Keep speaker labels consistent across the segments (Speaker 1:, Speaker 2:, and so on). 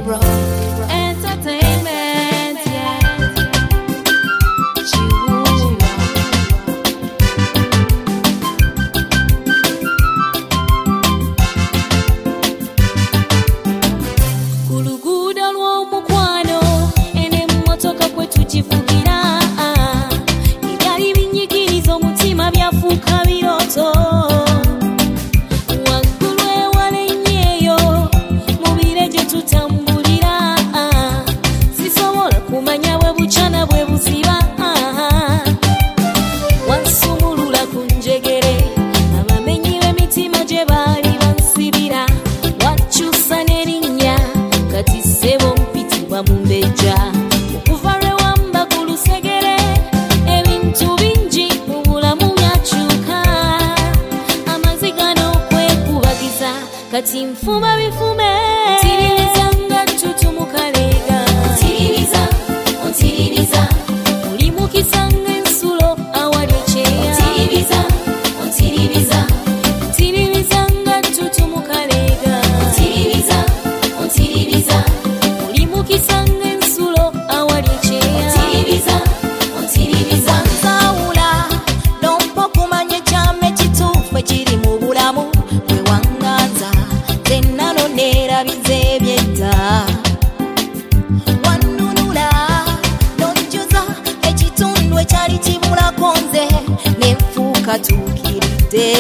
Speaker 1: Rock Entertainment, yeah. Kuluguda lw'omukwano ene mmotoka kwe tukivugira ebyali binyigiriza omutima byafuuka birooto waggulu ewala ennyo mu bire gye tutambulira sisobola kumanya bwe bucana bwe buziba wansumulula ku njegere abamenyi b'emitima gye baali bansibira wakyusa n'erinnya kati ssebo mpitibwa mu mbejja okuva lwe wamba ku lusegere ebintu bingi mu bulamu byakyuka amaziga n'okwekubagiza kati nfuma bifume tiririza nga ttutumu kaleega tiririza ontiririza oli mukisa ng'ensulo awali ekyeya tiririza ontiririza tiririza nga ttutumu kaleega tiririza ontiririza oli mukisa ng'ensulo awali ekyeya tiririza ontiririza nsaawula lompa okumanya ekyama ekituufu ekiri mu bulamu bwe wanganza zennano neerabiza ebyedda wannunula n'ojjuza ekitundu ekyali kibulako nze ne nfuuka tuukiridde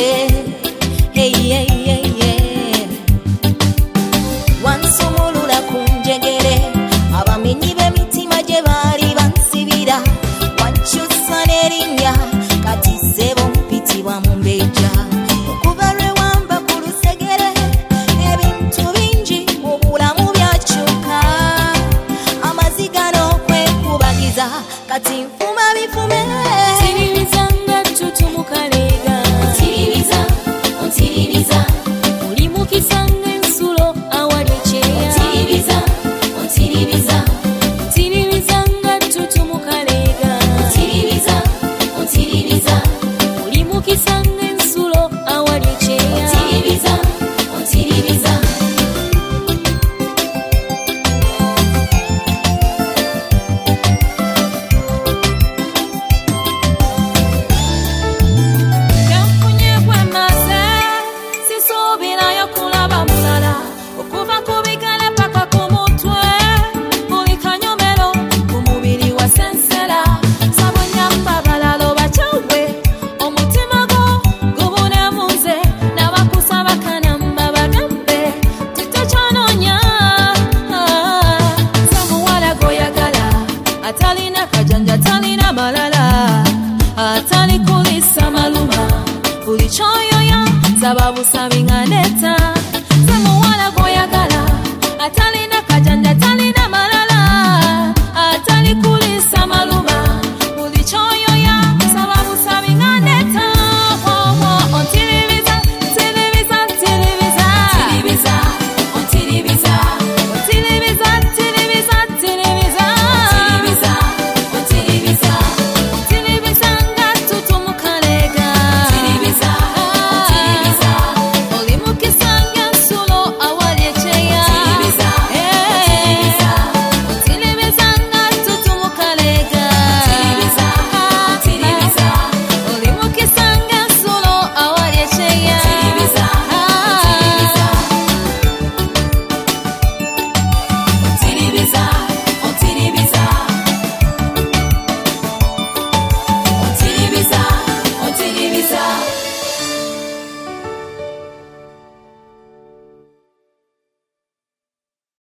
Speaker 1: wansumulula ku njegere abamenyi b'emitima gye baali bansibira wakyusa n'erinnya kati ssebo mpitibwa mu mbejja okuva lwe wamba ku lusegere ebintu bingi mu bulamu byakyuka amaziga n'okwekubagiza kati nfuma bifume tiririza nga ttutumu kaleega tiririza ontiririza oli mukisa ng'ensulo awali ekyeya tiririza ontiririza tiririza nga ttutumu kaleega tiririza ontiririza oli mukisa ng'ensulo awali ekyeya tiririza ontiririza Yanfunye kwemaze sisuubirayo kulaba mulala okuva ku bigere paka ku mutwe buli kanyomero ku mubiri wasensera sabonyamba balala obakyawe omutima gwo gubunemuze n'abakusaba kanamba bagambe titokyanoonya samuwala goyagala atalina kajanja talina malala atali kulisa maluma buli kyoyoya saba busabi nga neta